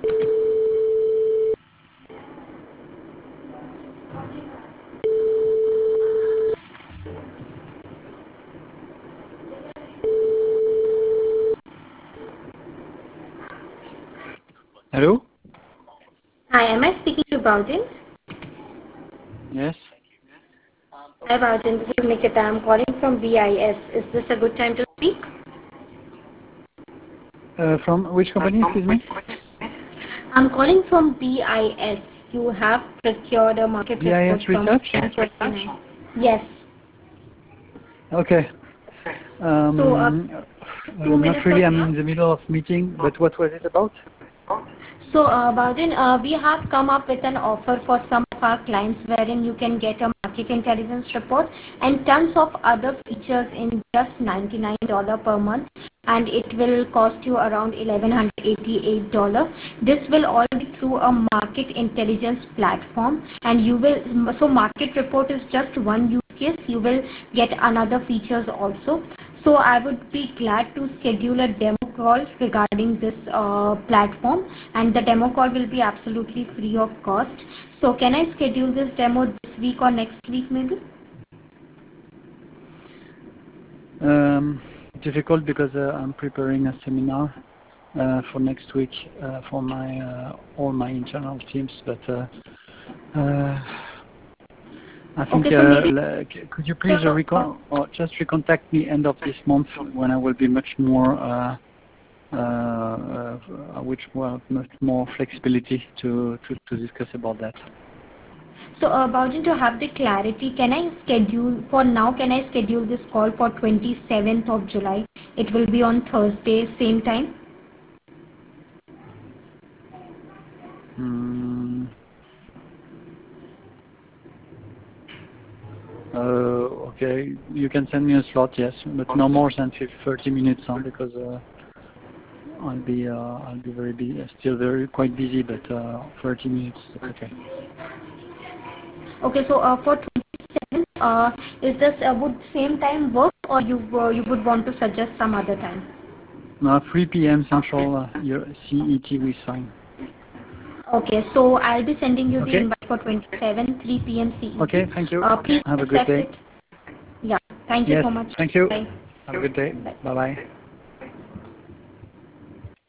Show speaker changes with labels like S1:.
S1: Hello?
S2: Hi, am I speaking to Baujin?
S1: Yes.
S2: Hi Baujin, this is Nikita. I'm calling from BIS. Is this a good time to speak?
S1: From which company, excuse me?
S2: I'm calling from BIS. You have procured a market report
S1: BIS
S2: from
S1: Research?
S2: 1029. Yes.
S1: Okay.
S2: So, two
S1: Not
S2: minutes of
S1: really. I'm
S2: yours.
S1: in the middle of meeting, but what was it about?
S2: So, Baudin, we have come up with an offer for some of our clients wherein you can get a market intelligence report and tons of other features in just $99 per month, and it will cost you around $1,188. This will all be through a market intelligence platform, and you will, so market report is just one use case. You will get another features also. So I would be glad to schedule a demo call regarding this platform, and the demo call will be absolutely free of cost. So can I schedule this demo this week or next week maybe?
S1: Difficult because I'm preparing a seminar for next week for my all my internal teams, but I think
S2: Okay, so maybe
S1: could you please or just recontact me end of this month when I will be much more which will have much more flexibility to discuss about that.
S2: so Baujin, to have the clarity, can I schedule for now? Can I schedule this call for 27th of July? It will be on Thursday, same time.
S1: Mm, okay, you can send me a slot, yes, but no more than 30 minutes, because I'll be very busy, still very quite busy, but 30 minutes, that's okay.
S2: Okay, so for 27th, is this would same time work, or you would want to suggest some other time?
S1: 3 p.m. Central your CET is fine.
S2: Okay, so I'll be sending you the
S1: Okay.
S2: invite for 27, 3 p.m.
S1: Okay. Thank you.
S2: CET. Please
S1: Have a good
S2: accept
S1: day.
S2: it. Yeah, thank you
S1: Yes.
S2: so much.
S1: Thank you.
S2: Bye.
S1: Have a good day.
S2: Bye.
S1: Bye bye.